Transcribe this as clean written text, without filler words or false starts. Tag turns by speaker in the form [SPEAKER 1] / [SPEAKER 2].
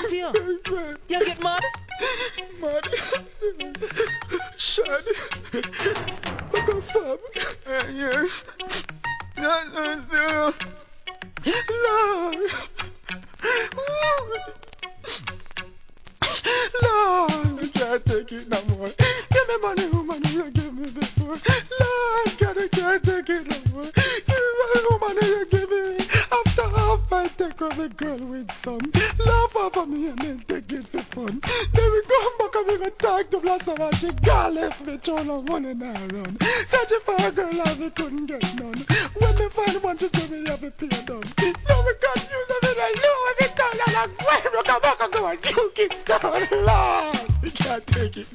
[SPEAKER 1] to you? You get mad?
[SPEAKER 2] Mad. Shad. What the fuck? Yeah. No. Lord. Lord, I can't take it no more. Give me money you give me before. Lord, God, I can't take it no more. Give me money you give me. After half, I take over girl with some. Laugh over me and then take it for fun. Then we come back and we go talk to Blossom and she got left me throw no money now run. Searching for a girl and we couldn't get none. When we find one, she said we have a pay down. Now we confused and we don't know every time. I'm like, why look back and go and you kids down. Lord, we can't take it.